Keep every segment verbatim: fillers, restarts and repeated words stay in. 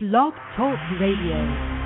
Blog Talk Radio.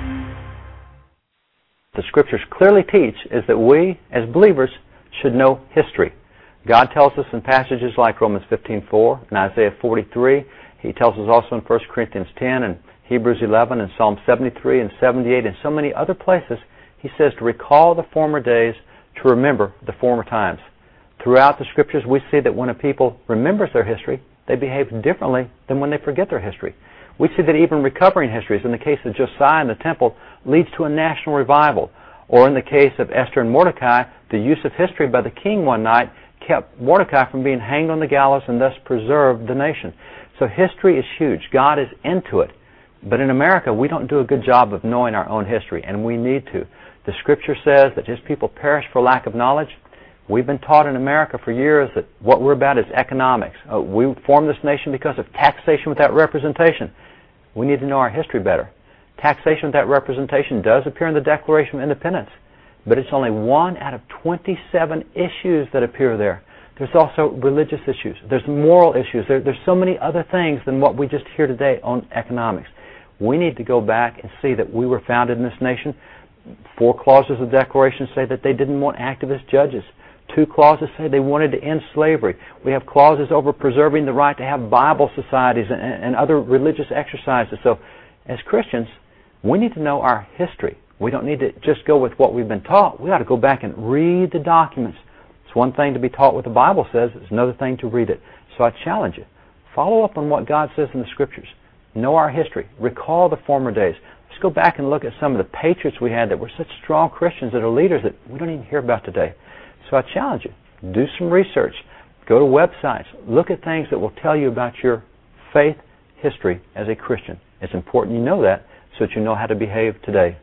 The Scriptures clearly teach is that we, as believers, should know history. God tells us in passages like Romans fifteen four and Isaiah forty-three. He tells us also in First Corinthians ten and Hebrews eleven and Psalm seventy-three and seventy-eight and so many other places. He says to recall the former days, to remember the former times. Throughout the Scriptures, we see that when a people remembers their history, they behave differently than when they forget their history. We see that even recovering histories, in the case of Josiah and the temple, leads to a national revival. Or in the case of Esther and Mordecai, the use of history by the king one night kept Mordecai from being hanged on the gallows and thus preserved the nation. So history is huge. God is into it. But in America, we don't do a good job of knowing our own history, and we need to. The Scripture says that His people perish for lack of knowledge. We've been taught in America for years that what we're about is economics. Uh, we formed this nation because of taxation without representation. We need to know our history better. Taxation without representation does appear in the Declaration of Independence, but it's only one out of twenty-seven issues that appear there. There's also religious issues. There's moral issues. There, there's so many other things than what we just hear today on economics. We need to go back and see that we were founded in this nation. Four clauses of the Declaration say that they didn't want activist judges. Two clauses say they wanted to end slavery. We have clauses over preserving the right to have Bible societies and, and other religious exercises. So as Christians, we need to know our history. We don't need to just go with what we've been taught. We ought to go back and read the documents. It's one thing to be taught what the Bible says. It's another thing to read it. So I challenge you. Follow up on what God says in the Scriptures. Know our history. Recall the former days. Let's go back and look at some of the patriots we had that were such strong Christians that are leaders that we don't even hear about today. So I challenge you. Do some research. Go to websites. Look at things that will tell you about your faith history as a Christian. It's important you know that so that you know how to behave today.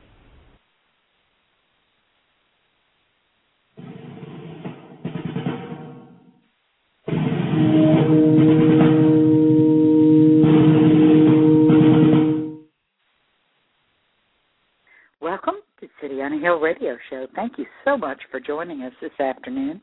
Welcome to City on a Hill Radio Show. Thank you so much for joining us this afternoon.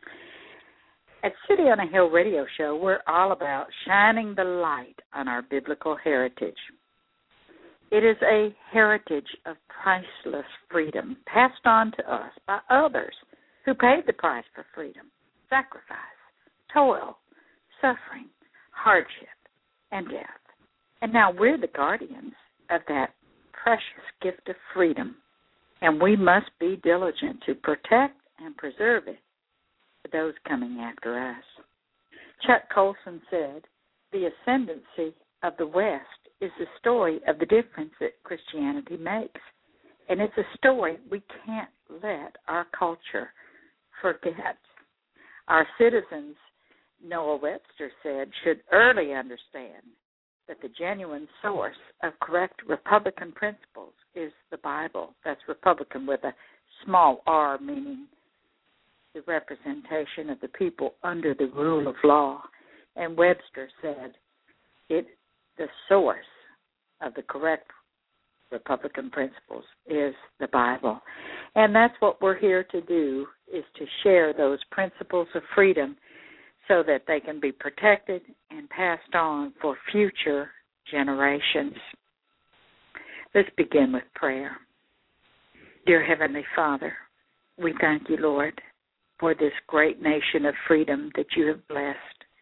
At City on a Hill Radio Show, we're all about shining the light on our biblical heritage. It is a heritage of priceless freedom passed on to us by others who paid the price for freedom, sacrifice, toil, suffering, hardship, and death. And now we're the guardians of that precious gift of freedom, and we must be diligent to protect and preserve it for those coming after us. Chuck Colson said, "The ascendancy of the West is the story of the difference that Christianity makes, and it's a story we can't let our culture forget. Our citizens," Noah Webster said, "should early understand that the genuine source of correct Republican principles is the Bible." That's Republican with a small r, meaning the representation of the people under the rule of law. And Webster said, it the source of the correct Republican principles is the Bible. And that's what we're here to do, is to share those principles of freedom so that they can be protected and passed on for future generations. Let's begin with prayer. Dear Heavenly Father, we thank you, Lord, for this great nation of freedom that you have blessed.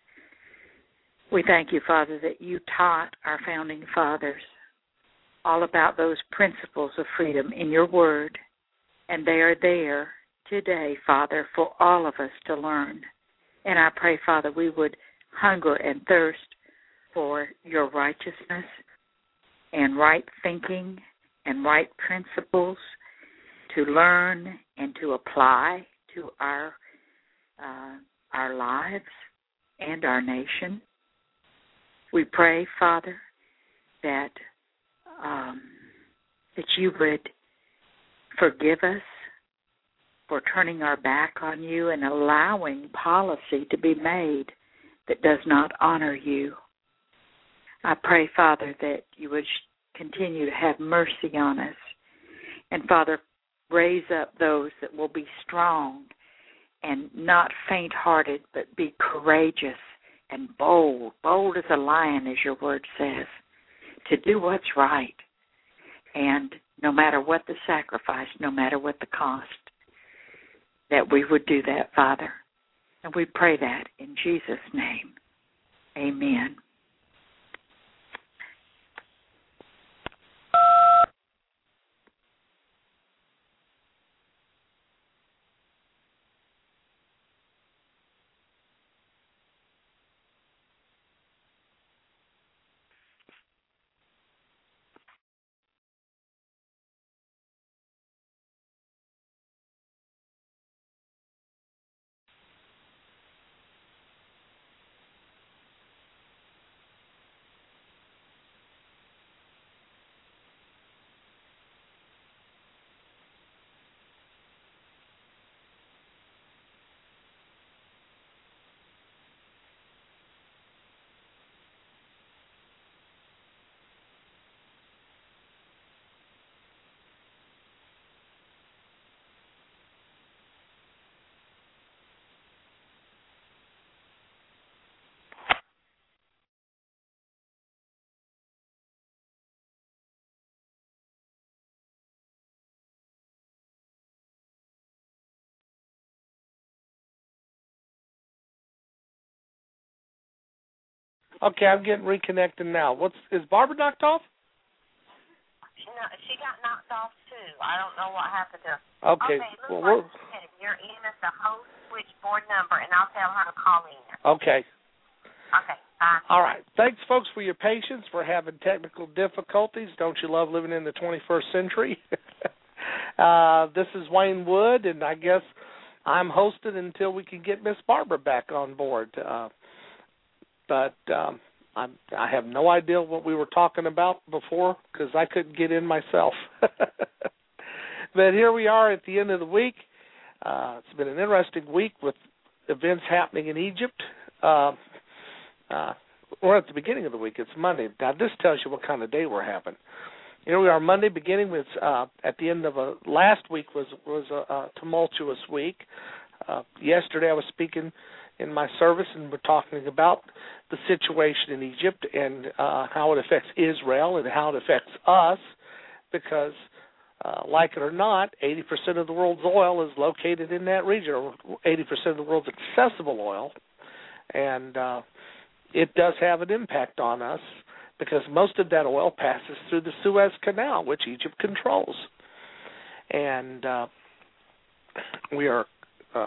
We thank you, Father, that you taught our founding fathers all about those principles of freedom in your word, and they are there today, Father, for all of us to learn. And I pray, Father, we would hunger and thirst for your righteousness and right thinking and right principles to learn and to apply to our uh, our lives and our nation. We pray, Father, that um, that you would forgive us for turning our back on you and allowing policy to be made that does not honor you. I pray, Father, that you would continue to have mercy on us. And, Father, raise up those that will be strong and not faint-hearted, but be courageous and bold, bold as a lion, as your word says, to do what's right. And no matter what the sacrifice, no matter what the cost, that we would do that, Father. And we pray that in Jesus' name. Amen. Okay, I'm getting reconnected now. What's is Barbara knocked off? She, not, she got knocked off, too. I don't know what happened to her. Okay. Okay, looks well, like you're in at the host switchboard number, and I'll tell her to call in. Okay. Okay, bye. All right. Thanks, folks, for your patience. We're having technical difficulties. Don't you love living in the twenty-first century? uh, this is Wayne Wood, and I guess I'm hosted until we can get Miss Barbara back on board. Uh, but um, I'm, I have no idea what we were talking about before because I couldn't get in myself. But here we are at the end of the week. Uh, it's been an interesting week with events happening in Egypt. Uh, uh, we're at the beginning of the week. It's Monday. Now, this tells you what kind of day we're having. Here we are Monday, beginning with uh, at the end of a last week was was a, a tumultuous week. Uh, yesterday, I was speaking in my service, and we're talking about the situation in Egypt and uh, how it affects Israel and how it affects us, because, uh, like it or not, eighty percent of the world's oil is located in that region, or eighty percent of the world's accessible oil, and uh, it does have an impact on us because most of that oil passes through the Suez Canal, which Egypt controls. And uh, we are uh,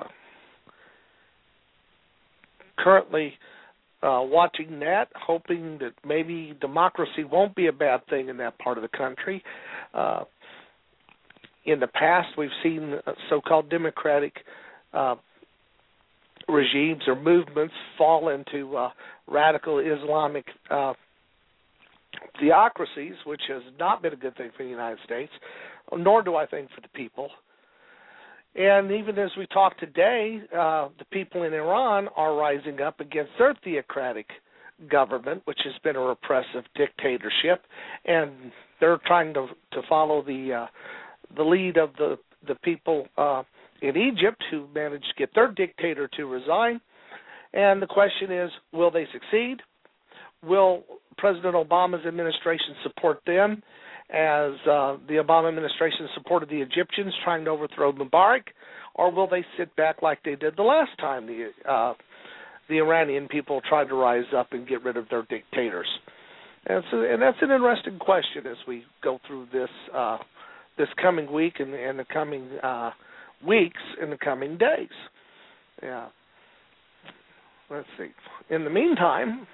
currently uh, watching that, hoping that maybe democracy won't be a bad thing in that part of the country. Uh, in the past, we've seen so-called democratic uh, regimes or movements fall into uh, radical Islamic uh, theocracies, which has not been a good thing for the United States, nor do I think for the people. And even as we talk today, uh, the people in Iran are rising up against their theocratic government, which has been a repressive dictatorship, and they're trying to to follow the uh, the lead of the the people uh, in Egypt, who managed to get their dictator to resign. And the question is, will they succeed? Will President Obama's administration support them as uh, the Obama administration supported the Egyptians trying to overthrow Mubarak, or will they sit back like they did the last time the uh, the Iranian people tried to rise up and get rid of their dictators? And so, and that's an interesting question as we go through this uh, this coming week and, and the coming uh, weeks and the coming days. Yeah. Let's see. In the meantime,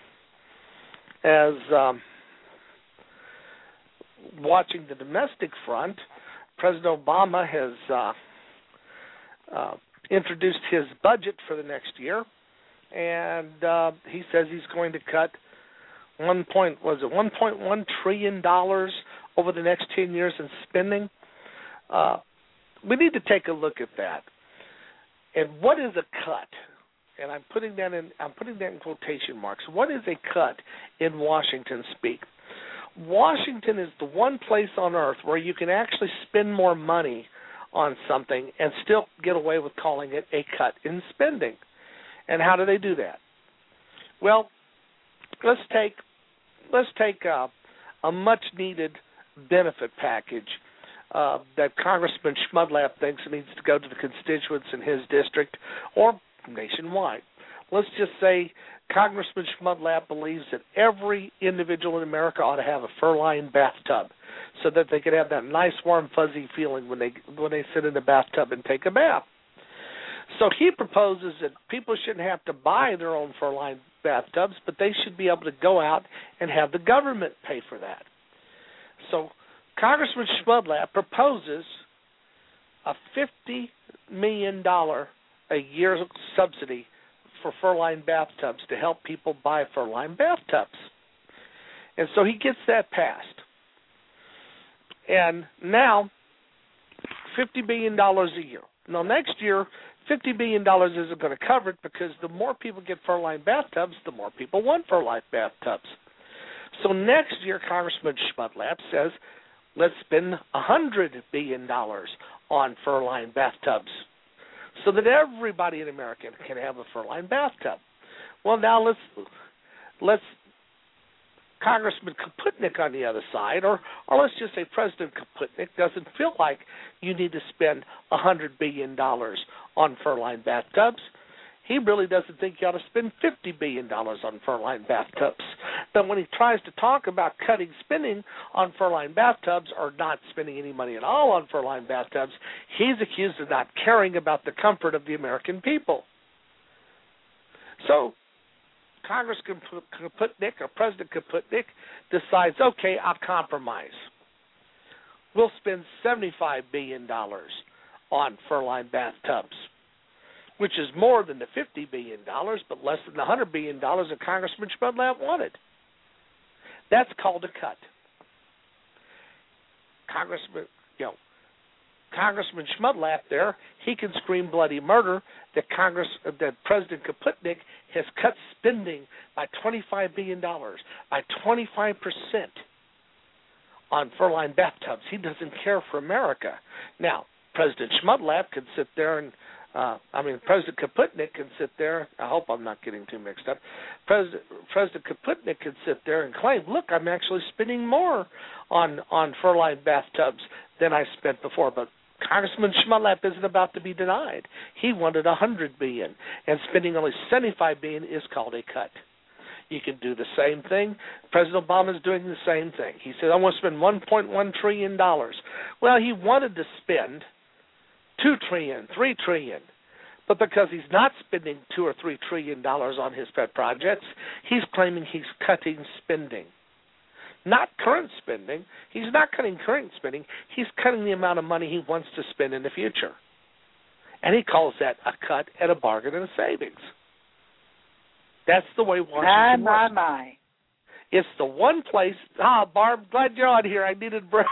as um, watching the domestic front, President Obama has uh, uh, introduced his budget for the next year, and uh, he says he's going to cut one point was it one point one trillion dollars over the next ten years in spending. Uh, we need to take a look at that. And what is a cut? And I'm putting that in I'm putting that in quotation marks. What is a cut in Washington speak? Washington is the one place on earth where you can actually spend more money on something and still get away with calling it a cut in spending. And how do they do that? Well, let's take let's take uh, a much-needed benefit package uh, that Congressman Schmudlap thinks needs to go to the constituents in his district or nationwide. Let's just say Congressman Schmudlap believes that every individual in America ought to have a fur-lined bathtub so that they could have that nice, warm, fuzzy feeling when they when they sit in the bathtub and take a bath. So he proposes that people shouldn't have to buy their own fur-lined bathtubs, but they should be able to go out and have the government pay for that. So Congressman Schmudlap proposes a fifty million dollars a year subsidy for fur-lined bathtubs to help people buy fur-lined bathtubs. And so he gets that passed. And now, fifty billion dollars a year. Now, next year, fifty billion dollars isn't going to cover it because the more people get fur-lined bathtubs, the more people want fur-lined bathtubs. So next year, Congressman Schmudlap says, let's spend one hundred billion dollars on fur-lined bathtubs so that everybody in America can have a fur-lined bathtub. Well, now let's let's Congressman Kaputnik on the other side, or, or let's just say President Kaputnik doesn't feel like you need to spend one hundred billion dollars on fur-lined bathtubs. He really doesn't think you ought to spend fifty billion dollars on fur-lined bathtubs. But when he tries to talk about cutting spending on fur-lined bathtubs or not spending any money at all on fur-lined bathtubs, he's accused of not caring about the comfort of the American people. So Congressman Kaputnik or President Kaputnik decides, okay, I'll compromise. We'll spend seventy-five billion dollars on fur-lined bathtubs, which is more than the fifty billion dollars, but less than the one hundred billion dollars that Congressman Schmudlap wanted. That's called a cut. Congressman, you know, Congressman Schmudlap there, he can scream bloody murder that Congress, uh, that President Kaputnik has cut spending by twenty-five billion dollars, by twenty-five percent on fur-lined bathtubs. He doesn't care for America. Now, President Schmudlap can sit there and Uh, I mean, President Kaputnik can sit there. I hope I'm not getting too mixed up. President President Kaputnik can sit there and claim, look, I'm actually spending more on, on fur-lined bathtubs than I spent before. But Congressman Schmudlap isn't about to be denied. He wanted one hundred billion dollars, and spending only seventy-five billion dollars is called a cut. You can do the same thing. President Obama is doing the same thing. He said, I want to spend one point one trillion dollars. Well, he wanted to spend two trillion dollars, three trillion dollars. But because he's not spending two or three trillion dollars on his pet projects, he's claiming he's cutting spending. Not current spending. He's not cutting current spending. He's cutting the amount of money he wants to spend in the future. And he calls that a cut and a bargain and a savings. That's the way Washington my, works. My, my. It's the one place. Ah, Barb, glad you're on here. I needed breath.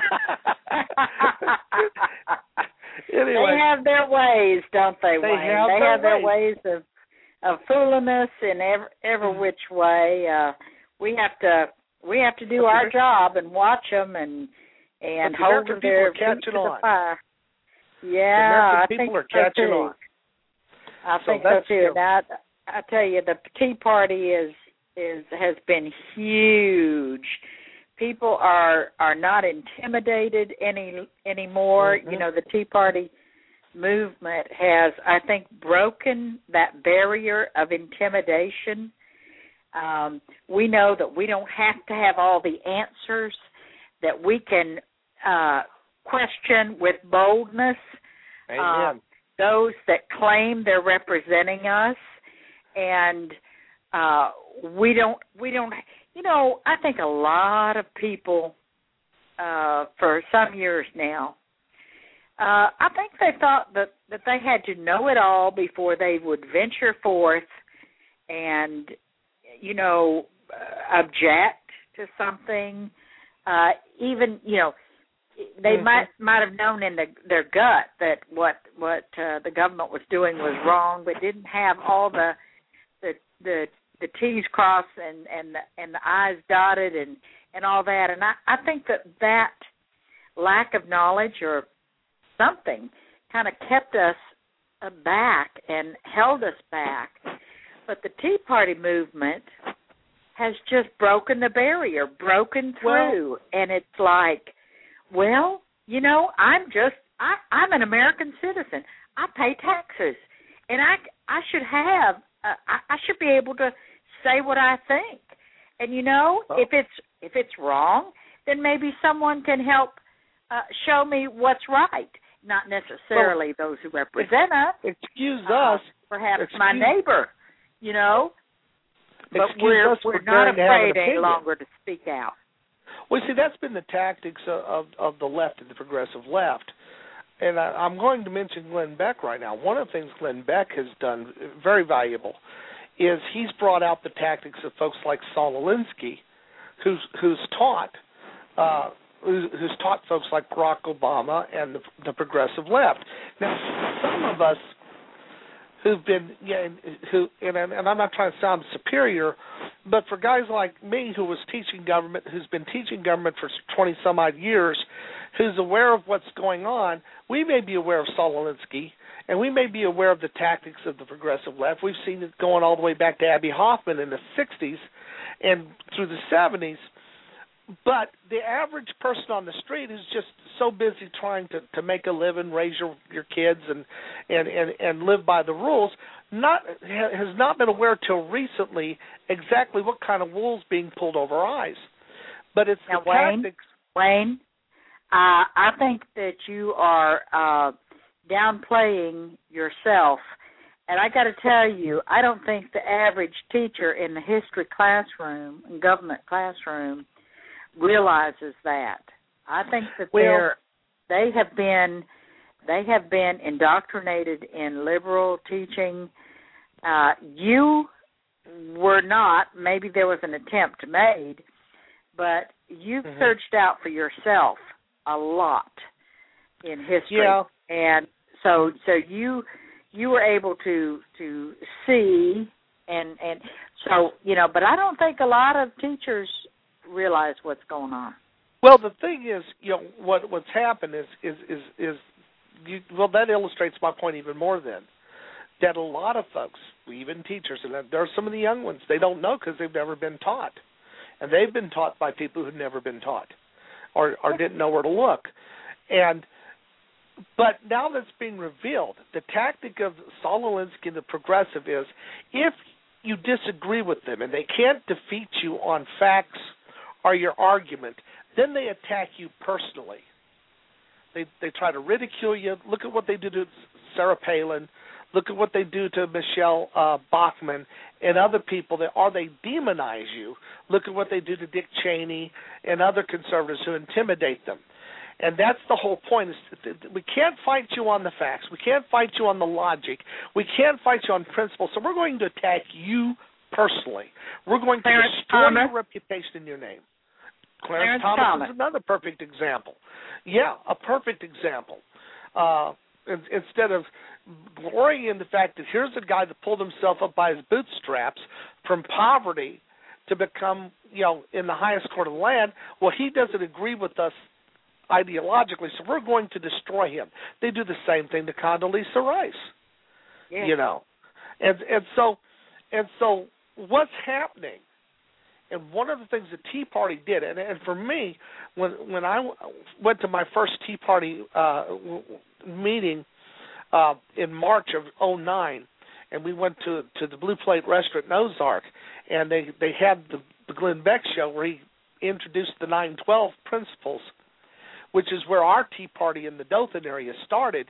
Anyway, they have their ways, don't they, they Wayne? Have they their have their ways, ways of of fooling us in every, every which way. Uh, we have to we have to do our job and watch them and and the hold American their people are feet catching to on. the fire. Yeah, the American I people think are so catching too. on. I so think so that's, too. you know, now, I, I tell you, the Tea Party is is has been huge. People are are not intimidated any anymore. Mm-hmm. You know, the Tea Party movement has, I think, broken that barrier of intimidation. Um, we know that we don't have to have all the answers, that we can uh, question with boldness uh, those that claim they're representing us, and uh, we don't, we don't, you know, I think a lot of people uh, for some years now, Uh, I think they thought that, that they had to know it all before they would venture forth and, you know, uh, object to something. Uh, even, you know, they mm-hmm. might might have known in the, their gut that what what uh, the government was doing was wrong, but didn't have all the the the, the T's crossed and and the, and the I's dotted and, and all that. And I, I think that that lack of knowledge or something kind of kept us back and held us back. But the Tea Party movement has just broken the barrier, broken through, well, and it's like, well, you know, I'm just, I, I'm an American citizen. I pay taxes, and I, I should have, uh, I, I should be able to say what I think. And you know, oh. if it's if it's wrong, then maybe someone can help uh, show me what's right. Not necessarily well, those who represent us. Excuse uh, us. Perhaps excuse, my neighbor. You know. But excuse we're us we're not afraid any longer to speak out. Well, see, that's been the tactics of, of, of the left and the progressive left. And I, I'm going to mention Glenn Beck right now. One of the things Glenn Beck has done, very valuable, is he's brought out the tactics of folks like Saul Alinsky, who's who's taught uh, who's, who's taught folks like Barack Obama and the, the progressive left. Now, some of us who've been, yeah, who, and, and I'm not trying to sound superior, but for guys like me who was teaching government, who's been teaching government for twenty some odd years, who's aware of what's going on, we may be aware of Saul Alinsky, and we may be aware of the tactics of the progressive left. We've seen it going all the way back to Abby Hoffman in the sixties and through the seventies. But the average person on the street is just so busy trying to, to make a living, raise your, your kids, and, and, and, and live by the rules, not has not been aware till recently exactly what kind of wool's being pulled over our eyes. But it's now, the Wayne, tactics. Wayne, uh, I think that you are uh, downplaying yourself. And I got to tell you, I don't think the average teacher in the history classroom, in government classroom, realizes that. I think that well, they're they have been they have been indoctrinated in liberal teaching. Uh, you were not. Maybe there was an attempt made, but you've mm-hmm. searched out for yourself a lot in history, yeah. and so so you you were able to to see and and so you know. But I don't think a lot of teachers realize what's going on. Well, the thing is, you know, what what's happened is is is, is you, well, that illustrates my point even more. Then that a lot of folks, even teachers, and there are some of the young ones, they don't know because they've never been taught, and they've been taught by people who've never been taught, or or didn't know where to look, and. But now that's being revealed, the tactic of Saul Alinsky and the progressive is, if you disagree with them and they can't defeat you on facts or your argument, then they attack you personally. They they try to ridicule you. Look at what they do to Sarah Palin. Look at what they do to Michelle uh, Bachmann and other people. That, or they demonize you. Look at what they do to Dick Cheney and other conservatives who intimidate them. And that's the whole point. Is we can't fight you on the facts. We can't fight you on the logic. We can't fight you on principle. So we're going to attack you personally. We're going to Clarence destroy Thomas. your reputation and your name. Clarence Clarence, Thomas, Thomas is another perfect example. Yeah, a perfect example. Uh, in, instead of glorying in the fact that here's a guy that pulled himself up by his bootstraps from poverty to become, you know, in the highest court of the land, well, he doesn't agree with us ideologically, so we're going to destroy him. They do the same thing to Condoleezza Rice, yeah. you know, and and so and so what's happening? And one of the things the Tea Party did, and, and for me, when when I went to my first Tea Party uh, meeting uh, in March of oh nine, and we went to to the Blue Plate Restaurant in Ozark, and they they had the, the Glenn Beck show where he introduced the nine twelve principles, which is where our Tea Party in the Dothan area started.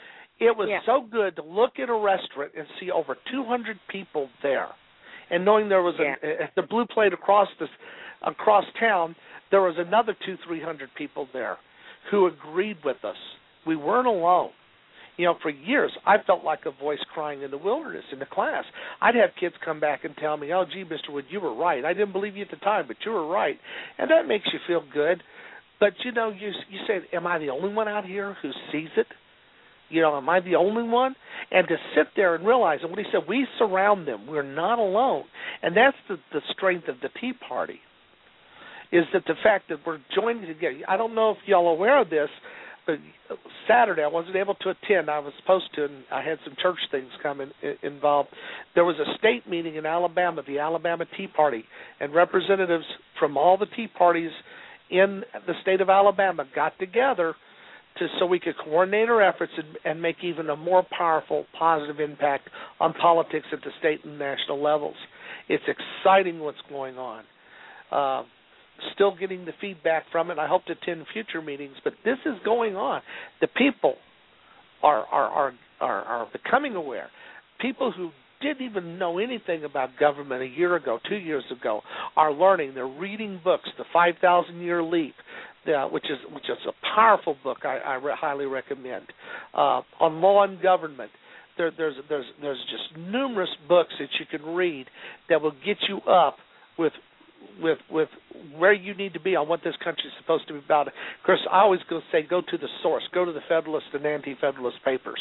It was yeah. so good to look at a restaurant and see over two hundred people there, and knowing there was yeah. a, at the Blue Plate across this, across town, there was another two, three hundred people there who agreed with us. We weren't alone. You know, for years, I felt like a voice crying in the wilderness in the class. I'd have kids come back and tell me, oh, gee, Mister Wood, you were right. I didn't believe you at the time, but you were right. And that makes you feel good. But, you know, you you say, am I the only one out here who sees it? You know, am I the only one? And to sit there and realize, and what he said, we surround them. We're not alone. And that's the, the strength of the Tea Party, is that the fact that we're joining together. I don't know if y'all are aware of this, but Saturday I wasn't able to attend. I was supposed to, and I had some church things coming involved. There was a state meeting in Alabama, the Alabama Tea Party, and representatives from all the tea parties in the state of Alabama got together to so we could coordinate our efforts and, and make even a more powerful, positive impact on politics at the state and national levels. It's exciting what's going on. Uh, still getting the feedback from it. I hope to attend future meetings, but this is going on. The people are are are are, are becoming aware. People who didn't even know anything about government a year ago, two years ago, are learning. They're reading books, The five thousand year Leap, uh, which is which is a powerful book I, I re- highly recommend, uh, on law and government. There, there's there's there's just numerous books that you can read that will get you up with with with where you need to be on what this country is supposed to be about. Of course, I always go say go to the source, go to the Federalist and Anti-Federalist papers.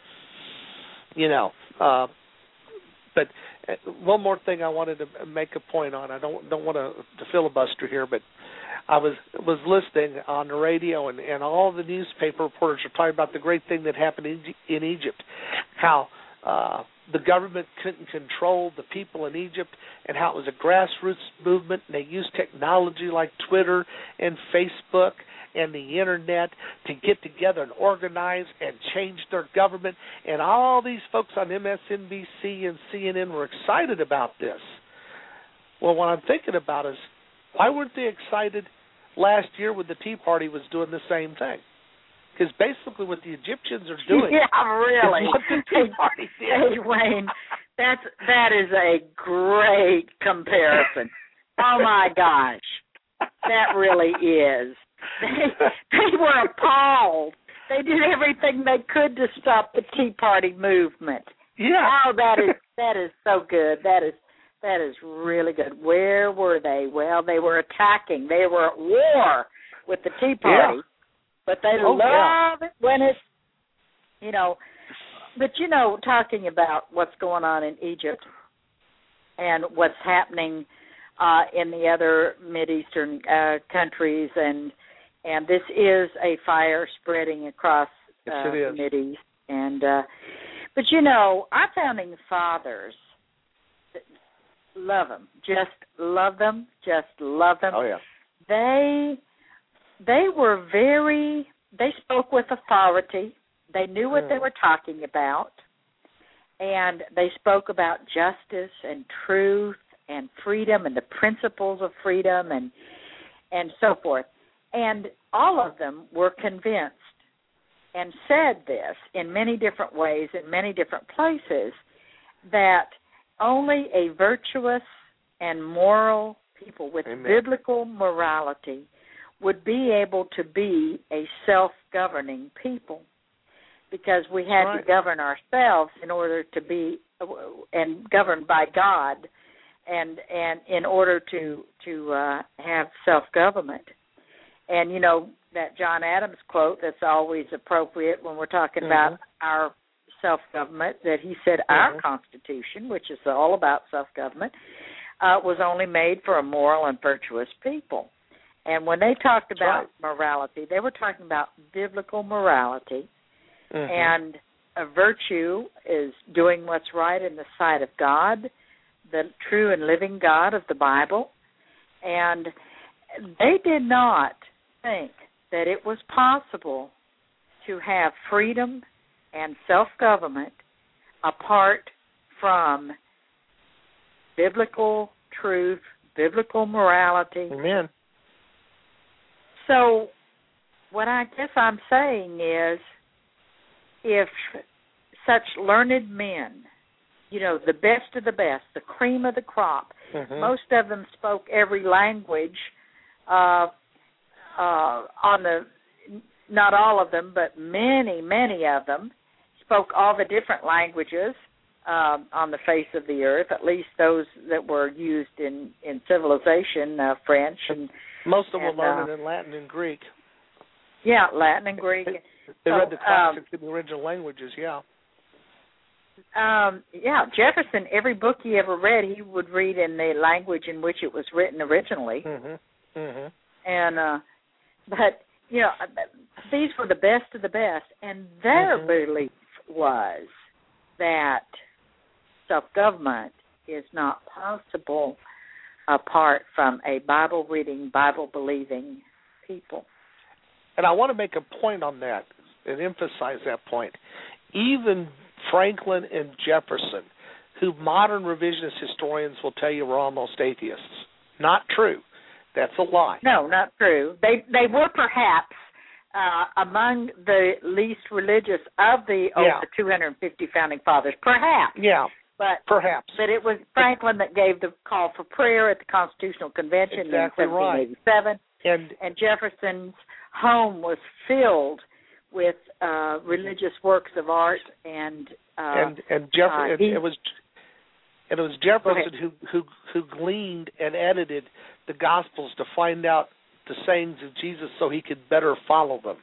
You know. Uh, But one more thing I wanted to make a point on. I don't don't want to, to filibuster here, but I was was listening on the radio, and, and all the newspaper reporters are talking about the great thing that happened in, in Egypt, how uh, the government couldn't control the people in Egypt, and how it was a grassroots movement, and they used technology like Twitter and Facebook and the Internet to get together and organize and change their government. And all these folks on M S N B C and C N N were excited about this. Well, what I'm thinking about is, why weren't they excited last year when the Tea Party was doing the same thing? Because basically what the Egyptians are doing yeah, really. is what the Tea Party did. Hey, Wayne, that's, that is a great comparison. Oh, my gosh. That really is. They, they were appalled. They did everything they could to stop the Tea Party movement. Yeah. Oh, that is that is so good. That is that is really good. Where were they? Well, they were attacking. They were at war with the Tea Party, yeah. but they oh, love yeah. it when it's, you know. But you know, talking about what's going on in Egypt and what's happening uh, in the other Mideastern uh, countries, and and this is a fire spreading across uh, the Mideast. And uh, but you know, our founding fathers, love them, just love them, just love them. Oh yeah. They they were very. They spoke with authority. They knew what mm. they were talking about, and they spoke about justice and truth and freedom and the principles of freedom and and so forth. And all of them were convinced and said this in many different ways in many different places, that only a virtuous and moral people with Amen. biblical morality would be able to be a self-governing people, because we had right. to govern ourselves in order to be and governed by God, and and in order to to uh, have self-government. And you know that John Adams quote that's always appropriate when we're talking mm-hmm. about our self-government, that he said mm-hmm. our Constitution, which is all about self-government, uh, was only made for a moral and virtuous people. And when they talked That's about right. morality, they were talking about biblical morality. Mm-hmm. And a virtue is doing what's right in the sight of God, the true and living God of the Bible. And they did not think that it was possible to have freedom and self-government apart from biblical truth, biblical morality. Amen. So what I guess I'm saying is, if such learned men, you know, the best of the best, the cream of the crop, mm-hmm. most of them spoke every language, uh, uh, on the, not all of them, but many, many of them spoke all the different languages uh, on the face of the earth, at least those that were used in, in civilization, uh, French. and Most of them and, were learning uh, in Latin and Greek. Yeah, Latin and Greek. They, they so, read the classics um, in the original languages, yeah. Um, yeah, Jefferson, every book he ever read, he would read in the language in which it was written originally. Mm-hmm. Mm-hmm. And, uh, but, you know, these were the best of the best, and their mm-hmm. belief was that self-government is not possible apart from a Bible-reading, Bible-believing people. And I want to make a point on that and emphasize that point. Even Franklin and Jefferson, who modern revisionist historians will tell you were almost atheists. Not true. That's a lie. No, not true. They they were perhaps uh, among the least religious of the yeah. over two hundred fifty founding fathers. Perhaps. Yeah. But perhaps. But it was Franklin that gave the call for prayer at the Constitutional Convention exactly in seventeen eighty-seven. Right. And and Jefferson's home was filled with uh, religious works of art and uh, and and Jeff- uh, he, it was and it was Jefferson who, who who gleaned and edited the Gospels to find out the sayings of Jesus so he could better follow them.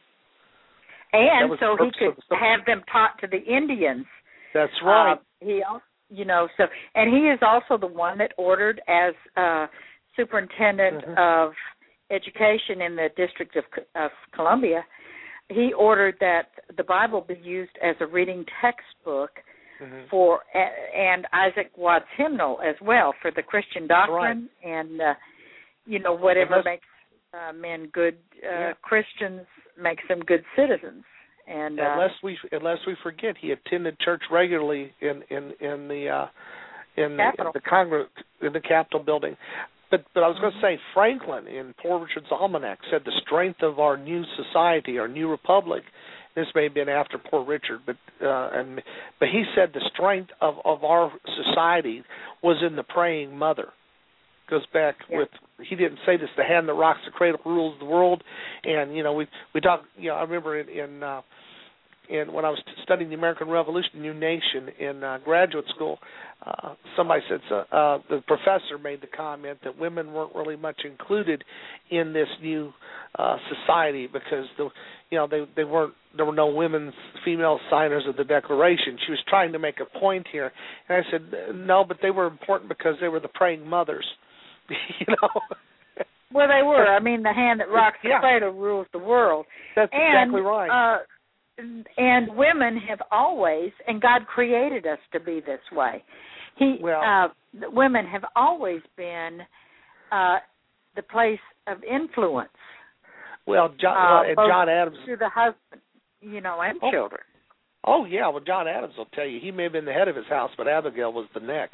And so he could have them taught to the Indians. That's right. Uh, he, you know, so and he is also the one that ordered as uh, superintendent mm-hmm. of education in the District of, of Columbia. He ordered that the Bible be used as a reading textbook mm-hmm. for and Isaac Watts hymnal as well for the Christian doctrine right. and uh, you know whatever Unless, makes uh, men good uh, yeah. Christians makes them good citizens. And uh, unless we unless we forget, he attended church regularly in in in the uh, in, the, in the Congress in the Capitol building. But but I was going to say, Franklin in Poor Richard's Almanac said the strength of our new society, our new republic. This may have been after Poor Richard, but uh, and but he said the strength of, of our society was in the praying mother. Goes back yeah. with he didn't say this: the hand that rocks the cradle rules the world. And you know we we talk. You know I remember in. in uh, And when I was studying the American Revolution, New Nation in uh, graduate school, uh, somebody said so, uh, the professor made the comment that women weren't really much included in this new uh, society because the, you know they they weren't there were no women female signers of the Declaration. She was trying to make a point here, and I said no, but they were important because they were the praying mothers, you know. Well, they were. I mean, the hand that rocks the yeah. cradle rules the world. That's and, exactly right. Uh, And women have always, and God created us to be this way. He, well, uh, women have always been uh, the place of influence. Well, John, uh, well, and John Adams to the husband, you know, and oh, children. Oh yeah, well John Adams will tell you he may have been the head of his house, but Abigail was the neck.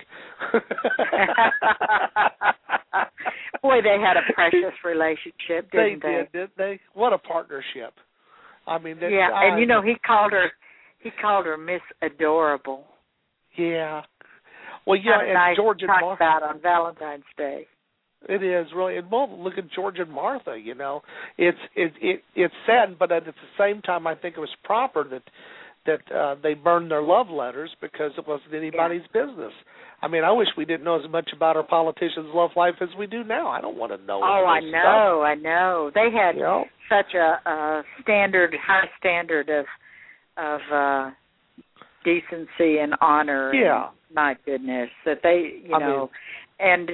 Boy, they had a precious relationship, didn't they? They did, didn't they? What a partnership. I mean, that, yeah, I, and you know he called her, he called her Miss Adorable. Yeah, well, yeah, and nice George and Martha about on Valentine's Day. It is really, and well, look at George and Martha. You know, it's it it it's sad, but at the same time, I think it was proper that that uh, they burned their love letters because it wasn't anybody's yeah. business. I mean, I wish we didn't know as much about our politicians' love life as we do now. I don't want to know. Oh, I know, stuff. I know. They had you know? such a, a standard, high standard of of uh, decency and honor. Yeah. And, my goodness, that they, you I know, mean, and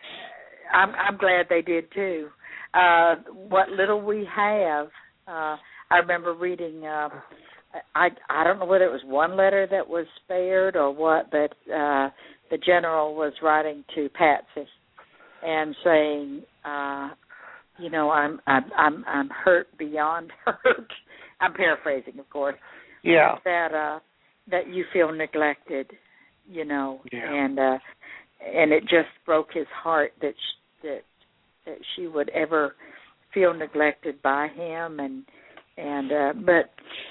I'm I'm glad they did too. Uh, what little we have, uh, I remember reading. Uh, I I don't know whether it was one letter that was spared or what, but uh, the general was writing to Patsy and saying, uh, you know, I'm I'm I'm I'm hurt beyond hurt. I'm paraphrasing, of course. Yeah. That uh, that you feel neglected, you know, yeah. and uh, and it just broke his heart that sh- that that she would ever feel neglected by him, and and uh, but.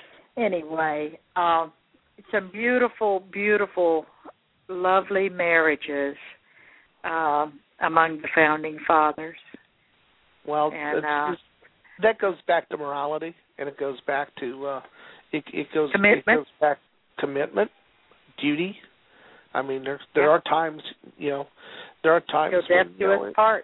Anyway, um, some beautiful, beautiful, lovely marriages um, among the founding fathers. Well, and, uh, just, that goes back to morality, and it goes back to uh, it, it goes commitment. It goes back commitment, duty. I mean, there there yeah. are times, you know, there are times Till death when, do you know, us part.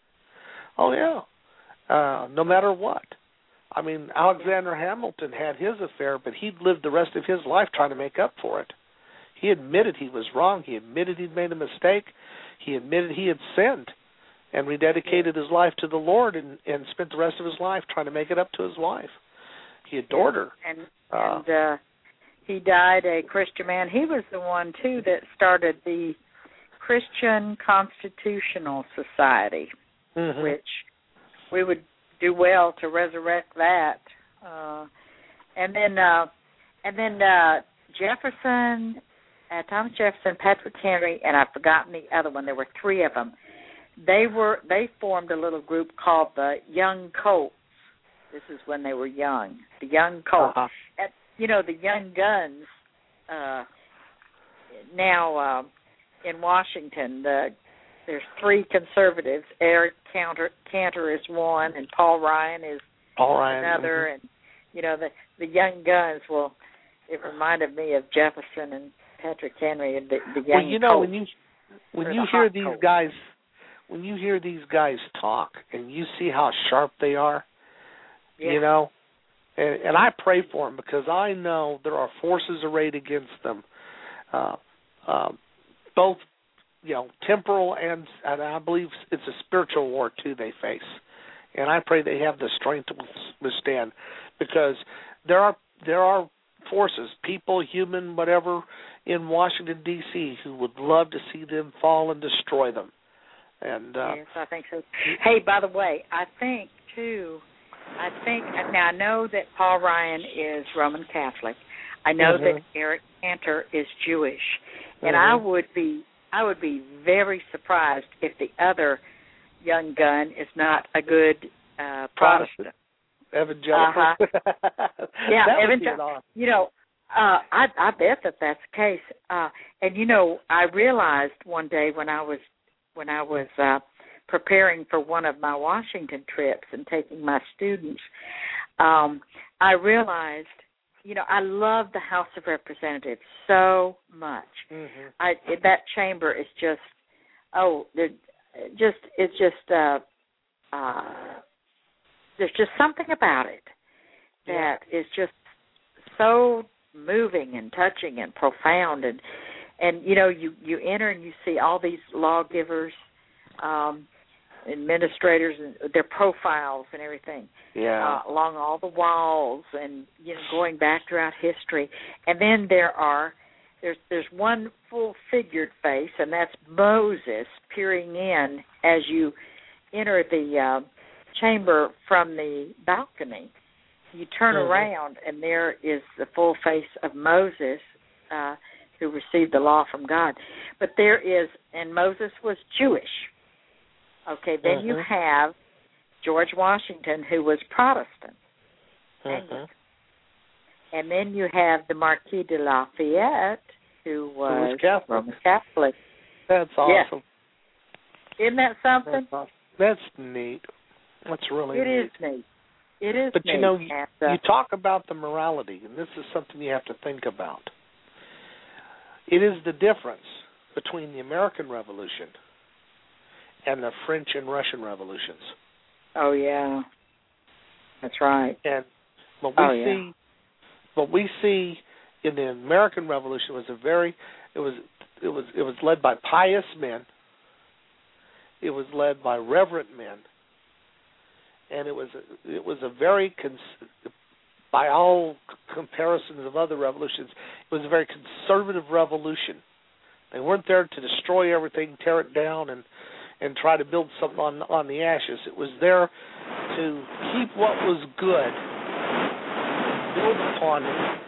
Oh yeah, uh, no matter what. I mean, Alexander Hamilton had his affair, but he'd lived the rest of his life trying to make up for it. He admitted he was wrong. He admitted he'd made a mistake. He admitted he had sinned and rededicated his life to the Lord and, and spent the rest of his life trying to make it up to his wife. He adored her. And uh, and uh, he died a Christian man. He was the one too that started the Christian Constitutional Society, mm-hmm. which we would do well to resurrect that. Uh, and then uh, and then uh, Jefferson, uh, Thomas Jefferson, Patrick Henry, and I've forgotten the other one. There were three of them. They were they formed a little group called the Young Colts. This is when they were young, the Young Colts. Uh-huh. And, you know, the Young Guns. Uh, now uh, in Washington, the, there's three conservatives. Eric Cantor, Cantor is one, and Paul Ryan is Paul Ryan, another. mm-hmm. And you know, the the Young Guns. Well, it reminded me of Jefferson and Patrick Henry and the, the Young. Well, you know, Colts. when you when Or you the hear hot these Colts. guys, when you hear these guys talk, and you see how sharp they are, yeah. you know, and, and I pray for them because I know there are forces arrayed against them, uh, uh, both, you know, temporal and, and I believe it's a spiritual war too they face, and I pray they have the strength to withstand, because there are there are forces, people, human, whatever, in Washington D C who would love to see them fall and destroy them. And uh, yes, I think so. Hey, by the way, I think too. I think now I know that Paul Ryan is Roman Catholic. I know mm-hmm. that Eric Cantor is Jewish, and mm-hmm. I would be I would be very surprised if the other young gun is not a good uh, Protestant. Evangelical. Uh-huh. Yeah, that evangelical. You know, uh, I I bet that that's the case. Uh, and you know, I realized one day when I was when I was uh, preparing for one of my Washington trips and taking my students, um, I realized, you know, I love the House of Representatives so much. Mm-hmm. I that chamber is just, oh, just it's just, uh, uh, there's just something about it that yeah. is just so moving and touching and profound, and and you know you, you enter and you see all these lawgivers, um, administrators and their profiles and everything, yeah, uh, along all the walls, and you know going back throughout history, and then there are there's there's one full figured face, and that's Moses peering in as you enter the uh, chamber from the balcony. You turn mm-hmm. around, and there is the full face of Moses, uh, who received the law from God. But there is, and Moses was Jewish. Okay, then mm-hmm. you have George Washington, who was Protestant. Mm-hmm. And then you have the Marquis de Lafayette, who was, who was Catholic. Roman Catholic. That's awesome. Yes. Isn't that something? That's, awesome. That's neat. That's really it neat. It is neat. It is But, neat. you know, you, and, uh, you talk about the morality, and this is something you have to think about. It is the difference between the American Revolution and the French and Russian revolutions. Oh, yeah. That's right. And what we oh, yeah. see what we see in the American Revolution was a very it was it was it was led by pious men. It was led by reverent men. And it was a, it was a very cons- by all comparisons of other revolutions, it was a very conservative revolution. They weren't there to destroy everything, tear it down, and and try to build something on on the ashes. It was there to keep what was good, build upon it.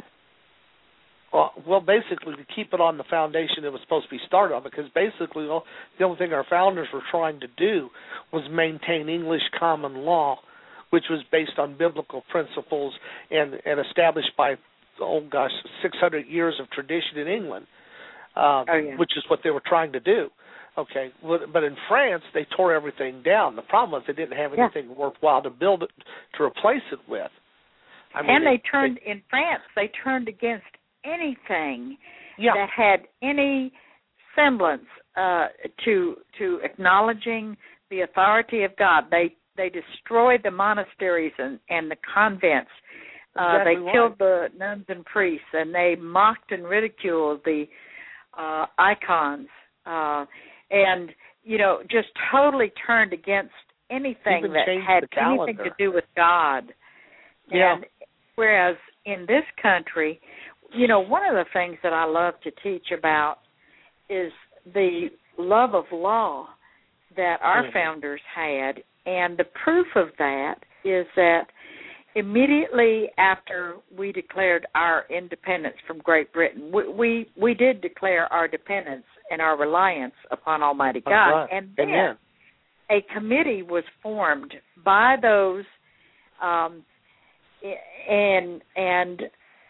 Well, well, basically to keep it on the foundation it was supposed to be started on, because basically well, the only thing our founders were trying to do was maintain English common law, which was based on biblical principles and, and established by, oh gosh, six hundred years of tradition in England, uh, oh, yeah. which is what they were trying to do. Okay, but in France, they tore everything down. The problem was they didn't have anything yeah. worthwhile to build it, to replace it with. I mean, and they, they turned, they, in France, they turned against anything yeah. that had any semblance uh, to to acknowledging the authority of God. They they destroyed the monasteries and, and the convents. Uh, exactly they right. killed the nuns and priests, and they mocked and ridiculed the uh, icons. Uh, and, you know, just totally turned against anything Even that had anything to do with God. Yeah. And Whereas in this country, you know, one of the things that I love to teach about is the love of law that our mm-hmm. founders had. And the proof of that is that immediately after we declared our independence from Great Britain, we we, we did declare our dependence and our reliance upon Almighty God. Right. And then Amen. a committee was formed by those um, and and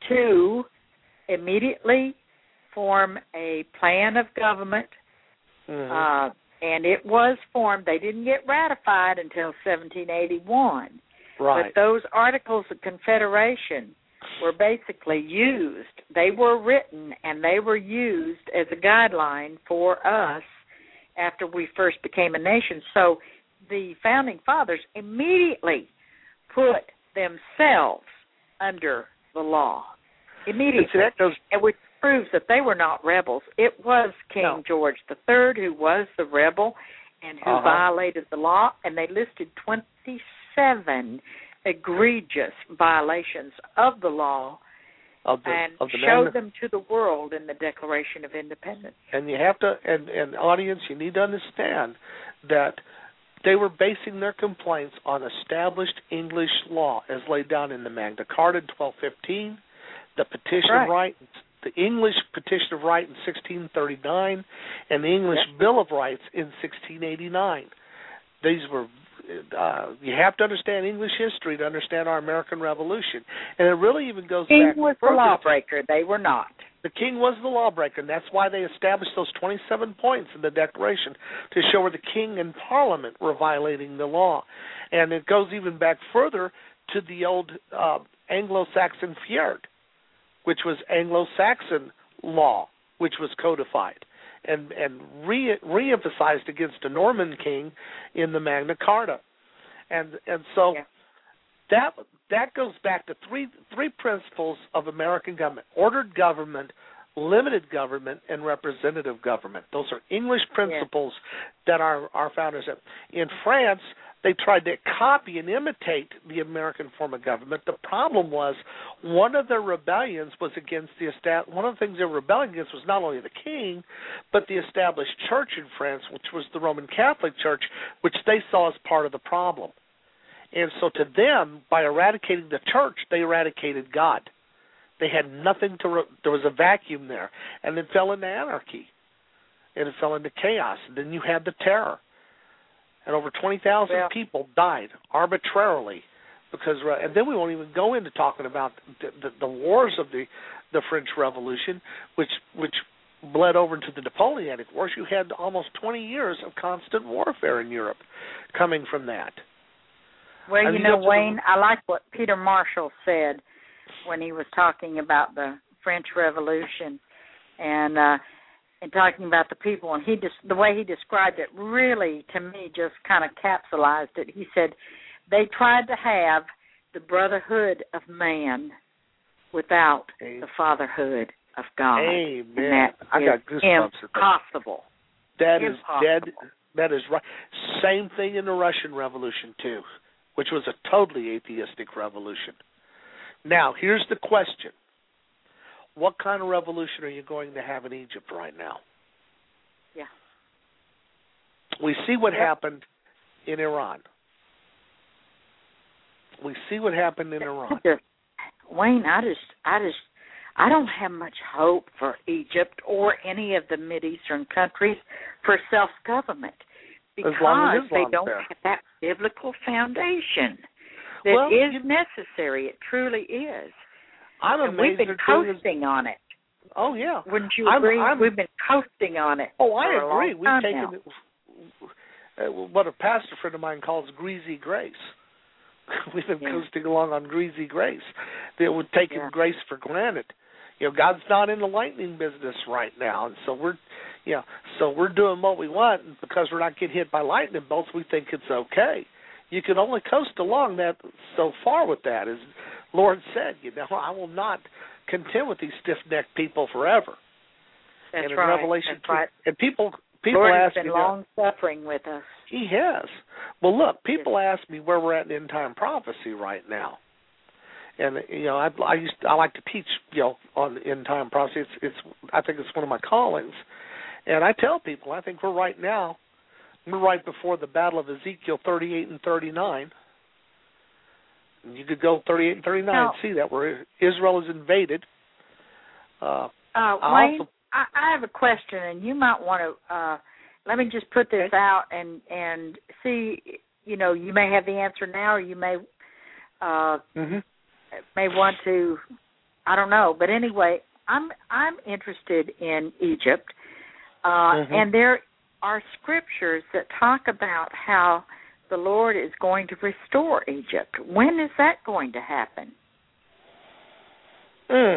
to immediately form a plan of government. Mm-hmm. Uh, and it was formed. They didn't get ratified until seventeen eighty-one. Right. But those Articles of Confederation were basically used. They were written and they were used as a guideline for us after we first became a nation. So the Founding Fathers immediately put themselves under the law. Immediately. See, that goes- and which proves that they were not rebels. It was King no. George the Third who was the rebel and who uh-huh. violated the law, and they listed twenty-seven egregious violations of the law of the, and of the showed Magna- them to the world in the Declaration of Independence. And you have to, and, and audience, you need to understand that they were basing their complaints on established English law as laid down in the Magna Carta in twelve fifteen, the Petition right. of Right, the English Petition of Right in sixteen thirty-nine, and the English yep. Bill of Rights in sixteen eighty-nine. These were, uh, you have to understand English history to understand our American Revolution. And it really even goes King back was further. the lawbreaker. They were not. The king was the lawbreaker, and that's why they established those twenty-seven points in the Declaration to show where the king and Parliament were violating the law. And it goes even back further to the old uh, Anglo-Saxon Fjord, which was Anglo-Saxon law, which was codified and, and re, re-emphasized against a Norman king in the Magna Carta. And and so yeah. that that goes back to three three principles of American government: ordered government, limited government, and representative government. Those are English principles yeah. that our, our founders have. In France, they tried to copy and imitate the American form of government. The problem was one of their rebellions was against the estab- one of the things they were rebelling against was not only the king, but the established church in France, which was the Roman Catholic Church, which they saw as part of the problem. And so to them, by eradicating the church, they eradicated God. They had nothing to, re- there was a vacuum there. And it fell into anarchy. And it fell into chaos. And then you had the terror. And over twenty thousand yeah. people died arbitrarily. because, And then we won't even go into talking about the, the, the wars of the, the French Revolution, which which bled over into the Napoleonic Wars. You had almost twenty years of constant warfare in Europe coming from that. Well, Have you you know, got to Wayne, the... I like what Peter Marshall said when he was talking about the French Revolution and uh, and talking about the people, and he just the way he described it really, to me, just kind of capsulized it. He said they tried to have the brotherhood of man without Amen. the fatherhood of God. Amen. And that I is got goosebumps at that. impossible. That is impossible. dead. That is right. Same thing in the Russian Revolution too, which was a totally atheistic revolution. Now, here's the question. What kind of revolution are you going to have in Egypt right now? Yeah. We see what yep. happened in Iran. We see what happened in Iran. Just, Wayne, I just, I just, I don't have much hope for Egypt or any of the Mideastern countries for self-government because as as they don't there. have that biblical foundation that well, is you, necessary. It truly is. I'm and amazed we've been coasting on it. Oh yeah, wouldn't you I'm, agree? I'm, we've been coasting on it. Oh, I for agree. A long We've time taken now. uh, what a pastor friend of mine calls greasy grace. We've been yeah. coasting along on greasy grace. They would take yeah. grace for granted. You know, God's not in the lightning business right now, and so we're, you know, so we're doing what we want, and because we're not getting hit by lightning bolts, we think it's okay. You can only coast along that so far with that, as Lord said. You know, I will not contend with these stiff-necked people forever. That's and in right. Revelation That's right. and people, people Lord ask has been me, long suffering with us. He has. Well, look, people ask me where we're at in end-time prophecy right now. And you know, I, I used to, I like to teach, you know, on end time prophecy. It's, it's I think it's one of my callings, and I tell people I think we're right now, we're right before the battle of Ezekiel thirty-eight and thirty-nine. And you could go thirty-eight and thirty-nine now, and see that where Israel is invaded. Uh, uh, Wayne, also, I, I have a question, and you might want to uh, let me just put this okay. out and and see. You know, you may have the answer now, or you may. Uh, mm-hmm. may want to, I don't know, but anyway, I'm I'm interested in Egypt, uh, mm-hmm. and there are scriptures that talk about how the Lord is going to restore Egypt. When is that going to happen? Mm.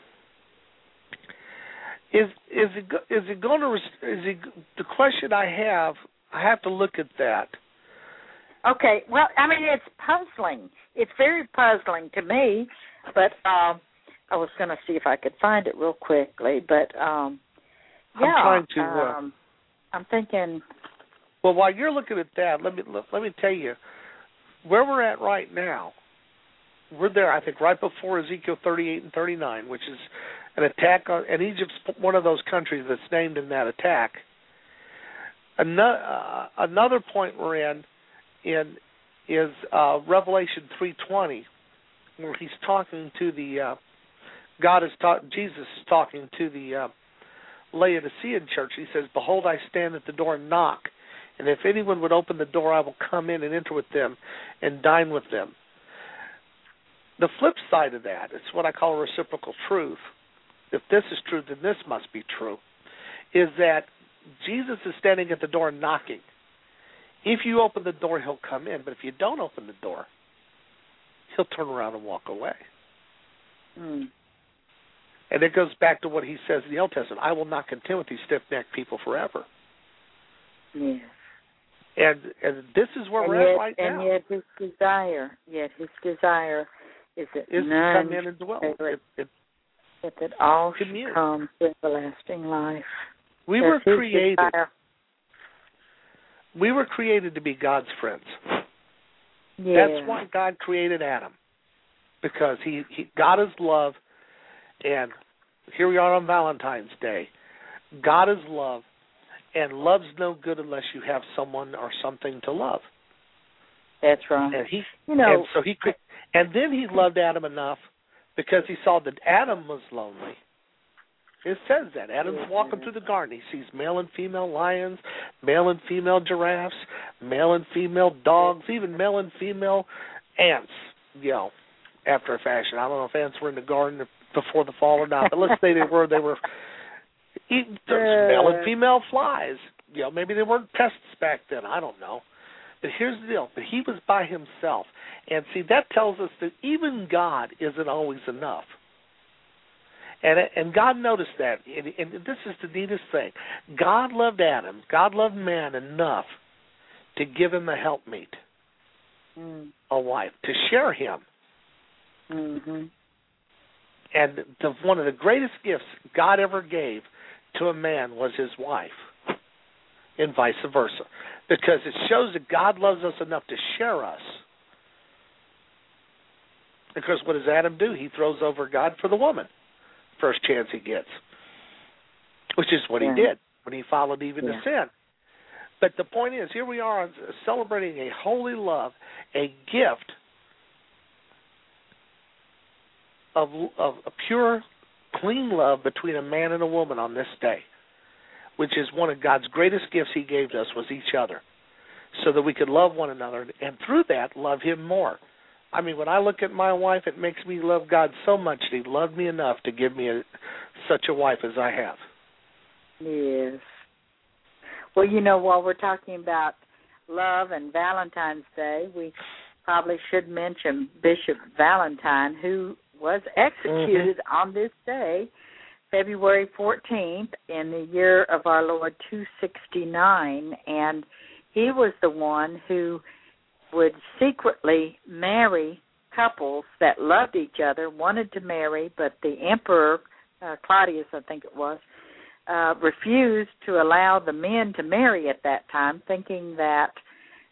Is is it is it going to is it, the question I have? I have to look at that. Okay, well, I mean, it's puzzling. It's very puzzling to me, but um, I was going to see if I could find it real quickly. But, um, yeah, I'm trying to. Uh, um, I'm thinking. Well, while you're looking at that, let me let, let me tell you where we're at right now. We're there, I think, right before Ezekiel thirty-eight and thirty-nine, which is an attack on, and Egypt's one of those countries that's named in that attack. Another, uh, another point we're in. In is uh, Revelation three twenty, where he's talking to the uh, God is ta- Jesus is talking to the uh, Laodicean church. He says, "Behold, I stand at the door and knock, and if anyone would open the door, I will come in and enter with them, and dine with them." The flip side of that, it's what I call a reciprocal truth. If this is true, then this must be true. Is that Jesus is standing at the door and knocking. If you open the door, he'll come in. But if you don't open the door, he'll turn around and walk away. Mm. And it goes back to what he says in the Old Testament, I will not contend with these stiff-necked people forever. Yes. And and this is where and we're yet, at right and now. And yet his desire, yet his desire is that is none to come in and dwell. It, it, that, that all commune. should come to everlasting life. We That's were created. Desire. We were created to be God's friends. Yeah. That's why God created Adam, because he, he God is love, and here we are on Valentine's Day. God is love, and love's no good unless you have someone or something to love. That's right. And he, you know, and so he, and then he loved Adam enough because he saw that Adam was lonely. It says that. Adam's yeah. walking through the garden. He sees male and female lions, male and female giraffes, male and female dogs, even male and female ants, you know, after a fashion. I don't know if ants were in the garden before the fall or not, but let's say they were. They were eating uh, male and female flies. You know, maybe they weren't pests back then. I don't know. But here's the deal. But he was by himself. And see, that tells us that even God isn't always enough. And and God noticed that, and, and this is the neatest thing. God loved Adam, God loved man enough to give him a helpmeet, mm. a wife, to share him. Mm-hmm. And the, one of the greatest gifts God ever gave to a man was his wife, and vice versa, because it shows that God loves us enough to share us. Because what does Adam do? He throws over God for the woman. First chance he gets, which is what yeah. he did when he followed Eve into yeah. sin. But the point is, here we are celebrating a holy love, a gift of, of a pure, clean love between a man and a woman on this day, which is one of God's greatest gifts he gave us was each other, so that we could love one another, and through that, love him more. I mean, when I look at my wife, it makes me love God so much that he loved me enough to give me a, such a wife as I have. Yes. Well, you know, while we're talking about love and Valentine's Day, we probably should mention Bishop Valentine, who was executed mm-hmm. on this day, February fourteenth, in the year of our Lord two sixty-nine, and he was the one who would secretly marry couples that loved each other, wanted to marry, but the emperor, uh, Claudius, I think it was, uh, refused to allow the men to marry at that time, thinking that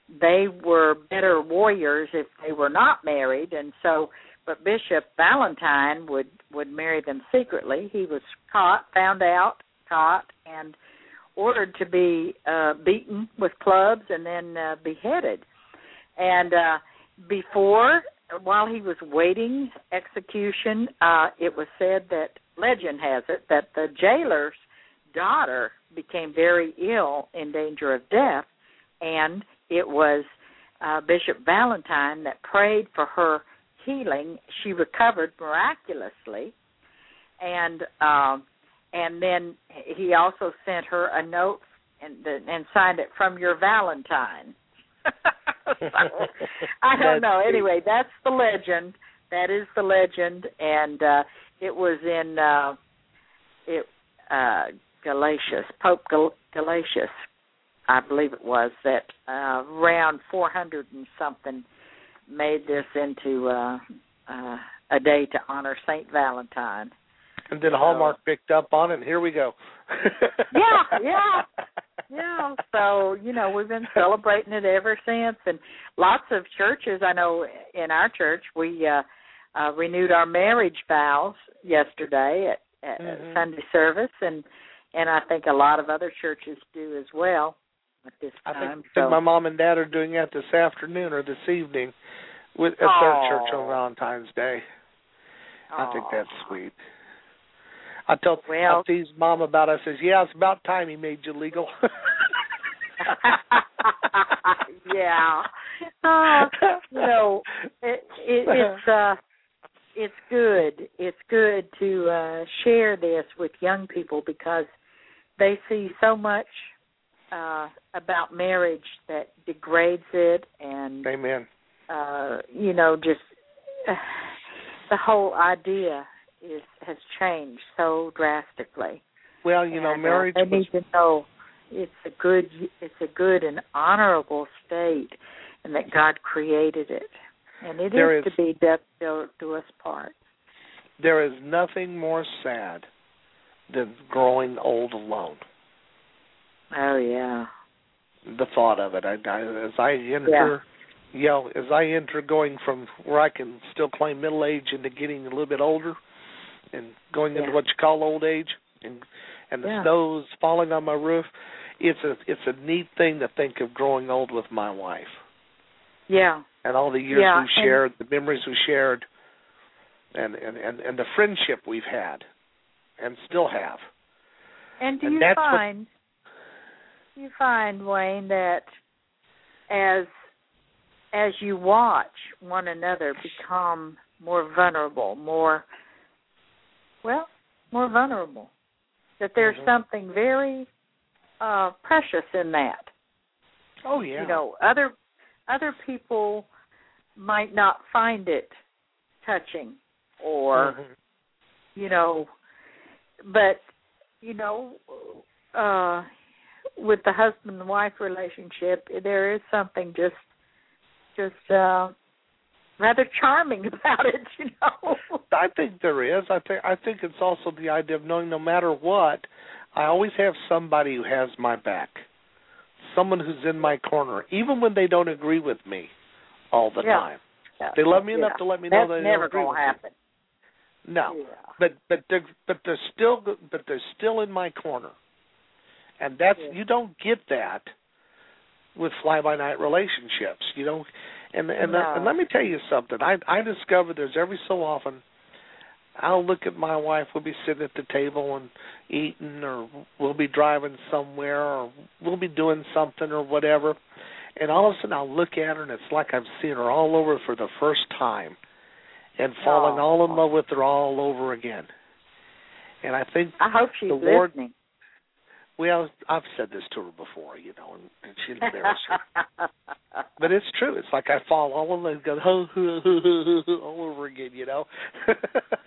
they were better warriors if they were not married, and so, but Bishop Valentine would, would marry them secretly. He was caught, found out, caught, and ordered to be uh, beaten with clubs and then uh, beheaded. And uh, before, while he was waiting execution, uh, it was said that, legend has it, that the jailer's daughter became very ill, in danger of death, and it was uh, Bishop Valentine that prayed for her healing. She recovered miraculously, and um, and then he also sent her a note and, and signed it, "From your Valentine." So, I don't know. Anyway, that's the legend. That is the legend, and uh, it was in uh, it uh, Galatius, Pope Gal- Galatius, I believe it was, that uh, around four hundred and something made this into uh, uh, a day to honor Saint Valentine. And then Hallmark so, picked up on it, and here we go. yeah, yeah, yeah. So, you know, we've been celebrating it ever since. And lots of churches, I know in our church, we uh, uh, renewed our marriage vows yesterday at, at mm-hmm. Sunday service, and and I think a lot of other churches do as well at this time. I think, so. think my mom and dad are doing that this afternoon or this evening with, at their church on Valentine's Day. Aww. I think that's sweet. I told well, I teased Mom about it. I says, yeah, it's about time he made you legal. yeah. Uh, you know, it, it, it's uh, it's good. It's good to uh, share this with young people because they see so much uh, about marriage that degrades it, and amen. Uh, you know, just uh, the whole idea is has changed so drastically. Well, you and, know, marriage. Uh, they was... need to know it's a good, it's a good and honorable state, and that God created it, and it there is, is to be death till do us part. There is nothing more sad than growing old alone. Oh yeah. The thought of it. I, I, as I enter, yeah. you know, as I enter, going from where I can still claim middle age into getting a little bit older, and going yeah. into what you call old age, and and the yeah. snow's falling on my roof. It's a it's a neat thing to think of growing old with my wife. Yeah. And all the years yeah. we've shared, the memories we shared, and, and, and, and the friendship we've had, and still have. And do and you that's find what, you find, Wayne, that as as you watch one another become more vulnerable, more well, more vulnerable, that there's mm-hmm. something very uh, precious in that. Oh yeah. You know, other other people might not find it touching, or mm-hmm. you know, but you know, uh, with the husband and wife relationship, there is something just just uh, rather charming about it, you know. I think there is. I think I think it's also the idea of knowing no matter what, I always have somebody who has my back, someone who's in my corner, even when they don't agree with me all the yeah. time. Yeah. They love me yeah. enough to let me know That's they never don't agree gonna with happen. me. No, yeah. but but they're but they're still but they're still in my corner, and that's yeah. you don't get that with fly-by-night relationships. You don't. And and, no. and let me tell you something. I I discovered there's every so often I'll look at my wife. We'll be sitting at the table and eating, or we'll be driving somewhere, or we'll be doing something or whatever. And all of a sudden I'll look at her, and it's like I've seen her all over for the first time, and falling oh. all in love with her all over again. And I think I hope she's the Lord, listening. Well, I've said this to her before, you know, and, and she'll embarrass her. But it's true. It's like I fall all in and go all over again, you know. It's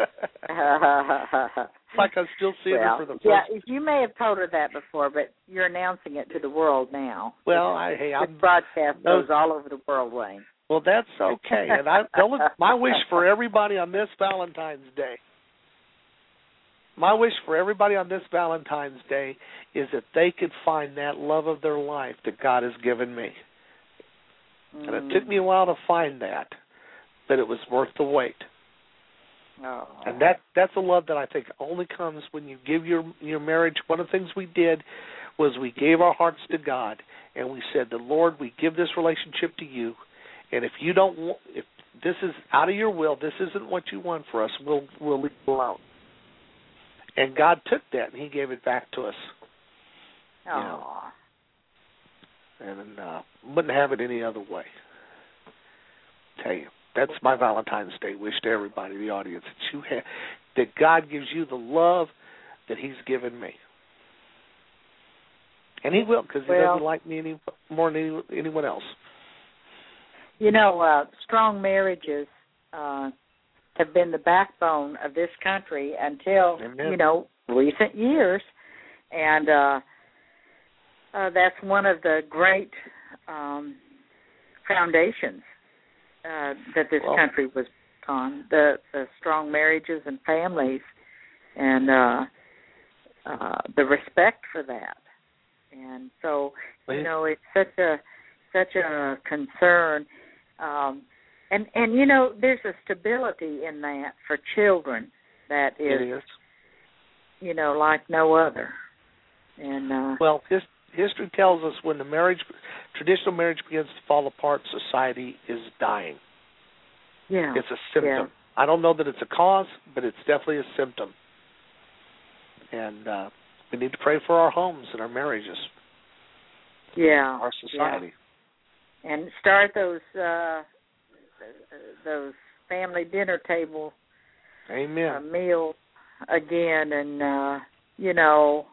like I'm still seeing well, her for the first. Yeah, you may have told her that before, but you're announcing it to the world now. Well, I hey, this I'm broadcast no, goes all over the world, Wayne. Well, that's okay. And I, my wish for everybody on this Valentine's Day. My wish for everybody on this Valentine's Day is that they could find that love of their life that God has given me. Mm. And it took me a while to find that, but it was worth the wait. Oh. And that that's a love that I think only comes when you give your your marriage. One of the things we did was we gave our hearts to God, and we said, "The Lord, we give this relationship to you, and if you don't, want, if this is out of your will, this isn't what you want for us, we'll we'll leave it alone." And God took that and He gave it back to us. Oh. You know, and uh, wouldn't have it any other way. Tell you. That's my Valentine's Day wish to everybody, the audience, that you have, that God gives you the love that He's given me, and He will, because He well, doesn't like me any more than any, anyone else. You know, uh, strong marriages uh, have been the backbone of this country until Amen. you know recent years, and uh, uh, that's one of the great um, foundations. Uh, that this well, country was on, the, the strong marriages and families, and uh, uh, the respect for that. And so, you know, it's such a such a concern. Um, and, and, you know, there's a stability in that for children that is, it is. you know, like no other. And uh, Well, his, history tells us when the marriage, traditional marriage begins to fall apart, society is dying. yeah, It's a symptom. Yeah. I don't know that it's a cause, but it's definitely a symptom. And uh, we need to pray for our homes and our marriages. Yeah. Our society. Yeah. And start those uh, those family dinner table Amen. uh, meals again, and uh, you know,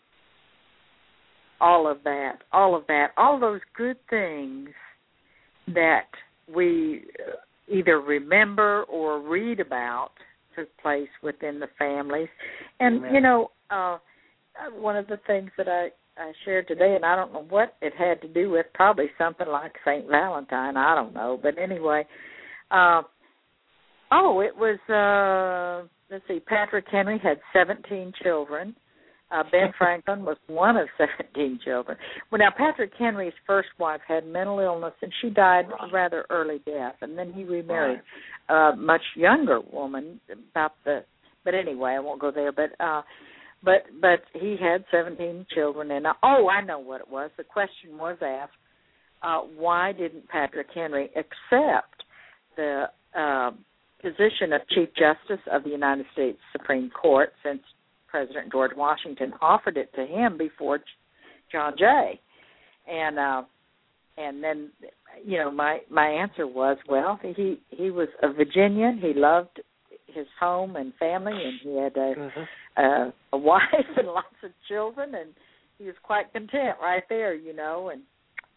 all of that, all of that, all those good things that we either remember or read about took place within the families. And, Amen. you know, uh, one of the things that I, I shared today, and I don't know what it had to do with, probably something like Saint Valentine, I don't know. But anyway, uh, oh, it was, uh, let's see, Patrick Henry had seventeen children. Uh, Ben Franklin was one of seventeen children. Well, now, Patrick Henry's first wife had mental illness, and she died a rather early death. And then he remarried right. a much younger woman, about the. But anyway, I won't go there. But uh, but but he had seventeen children, and uh, oh, I know what it was. The question was asked: uh, why didn't Patrick Henry accept the uh, position of Chief Justice of the United States Supreme Court, since President George Washington offered it to him before John Jay? And uh, and then, you know, my, my answer was, well, he, he was a Virginian. He loved his home and family, and he had a, mm-hmm. a, a wife and lots of children, and he was quite content right there, you know. And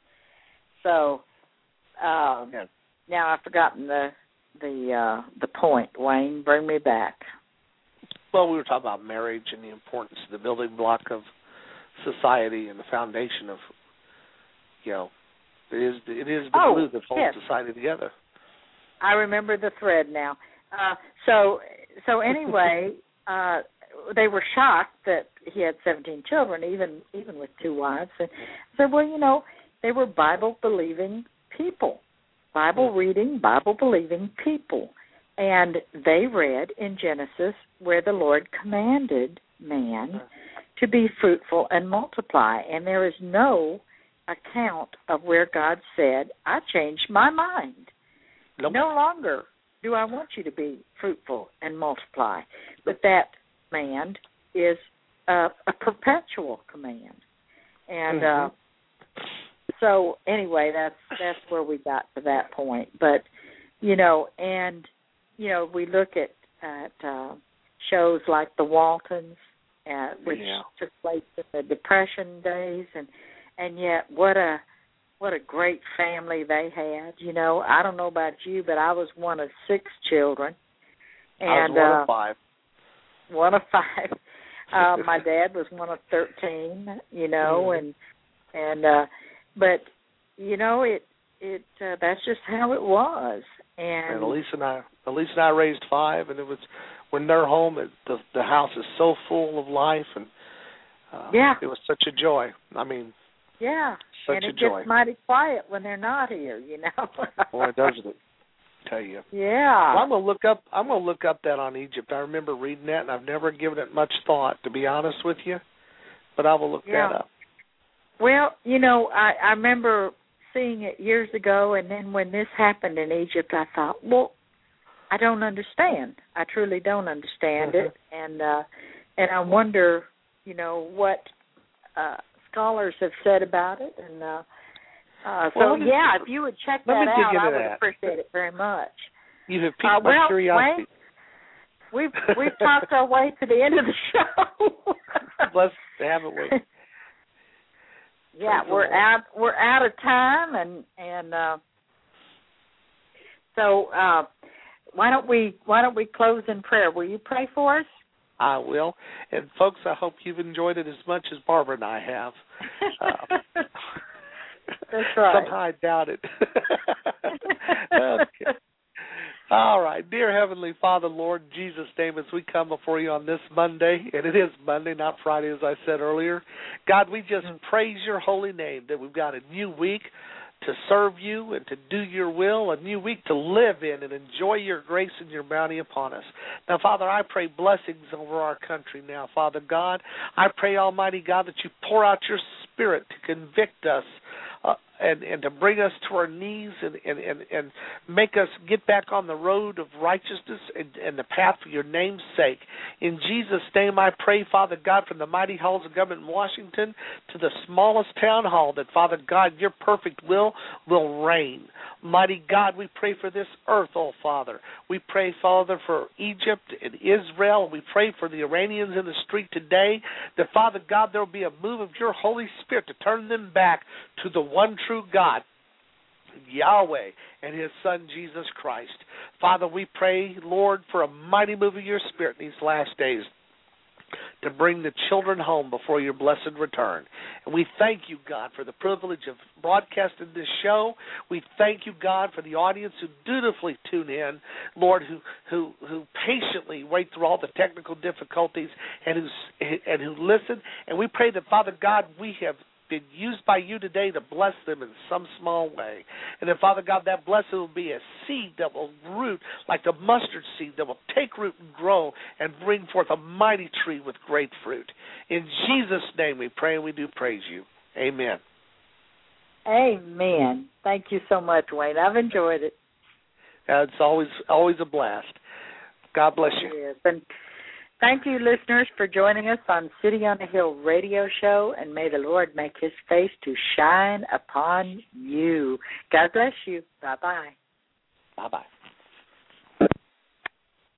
so um, yeah. now I've forgotten the the uh, the point. Wayne, bring me back. Well, we were talking about marriage and the importance of the building block of society and the foundation of, you know, it is it is the oh, glue that holds yes. society together. I remember the thread now. Uh, so so anyway, uh, they were shocked that he had seventeen children, even even with two wives. And I said, well, you know, they were Bible-believing people, Bible-reading, Bible-believing people. And they read in Genesis where the Lord commanded man to be fruitful and multiply. And there is no account of where God said, I changed my mind. Nope. No longer do I want you to be fruitful and multiply. But that command is a, a perpetual command. And mm-hmm. uh, so anyway, that's that's where we got to that point. But, you know, and... You know, we look at, at uh, shows like The Waltons, uh, which yeah. took place in the Depression days, and and yet what a what a great family they had. You know, I don't know about you, but I was one of six children, and I was one uh, of five. One of five. uh, my dad was one of thirteen. You know, mm-hmm. and and uh, but you know it it uh, that's just how it was. And, and Elise and I, Elise and I raised five, and it was when they're home, it, the the house is so full of life, and uh, yeah. it was such a joy. I mean, Yeah, Such and a it joy. gets mighty quiet when they're not here, you know. Boy, doesn't it? Tell you. Yeah. Well, I'm gonna look up. I'm gonna look up that on Egypt. I remember reading that, and I've never given it much thought, to be honest with you. But I will look yeah. that up. Well, you know, I, I remember seeing it years ago, and then when this happened in Egypt, I thought, well, I don't understand. I truly don't understand Mm-hmm. it, and uh, and I wonder, you know, what uh, scholars have said about it, and uh, uh, so well, me, yeah, if you would check let that me dig out, into I would that. appreciate it very much. You have piqued Uh, my well, curiosity. Wayne, we've we've talked our way to the end of the show. Let's have it wait. Yeah, Praise we're out we're out of time, and and uh, so uh, why don't we why don't we close in prayer? Will you pray for us? I will. And folks, I hope you've enjoyed it as much as Barbara and I have. Uh, That's right. Somehow I doubt it. Okay. All right. Dear Heavenly Father, Lord, in Jesus' name, as we come before you on this Monday, and it is Monday, not Friday, as I said earlier, God, we just mm-hmm. praise your holy name that we've got a new week to serve you and to do your will, a new week to live in and enjoy your grace and your bounty upon us. Now, Father, I pray blessings over our country now, Father God. I pray, Almighty God, that you pour out your Spirit to convict us uh, and, and to bring us to our knees and, and, and, and make us get back on the road of righteousness and, and the path for your name's sake. In Jesus' name I pray, Father God, from the mighty halls of government in Washington to the smallest town hall, that, Father God, your perfect will will reign. Mighty God, we pray for this earth, oh Father. We pray, Father, for Egypt and Israel. We pray for the Iranians in the street today, that, Father God, there will be a move of your Holy Spirit to turn them back to the one true God, Yahweh, and his Son, Jesus Christ. Father, we pray, Lord, for a mighty move of your Spirit in these last days to bring the children home before your blessed return. And we thank you, God, for the privilege of broadcasting this show. We thank you, God, for the audience who dutifully tune in, Lord, who who, who patiently wait through all the technical difficulties and who, and who listen. And we pray that, Father God, we have been used by you today to bless them in some small way. And then, Father God, that blessing will be a seed that will root like the mustard seed that will take root and grow and bring forth a mighty tree with great fruit. In Jesus' name we pray and we do praise you. Amen. Amen. Thank you so much, Wayne. I've enjoyed it. Uh, it's always always a blast. God bless you. Yes. And thank you, listeners, for joining us on City on a Hill radio show, and may the Lord make his face to shine upon you. God bless you. Bye-bye. Bye-bye.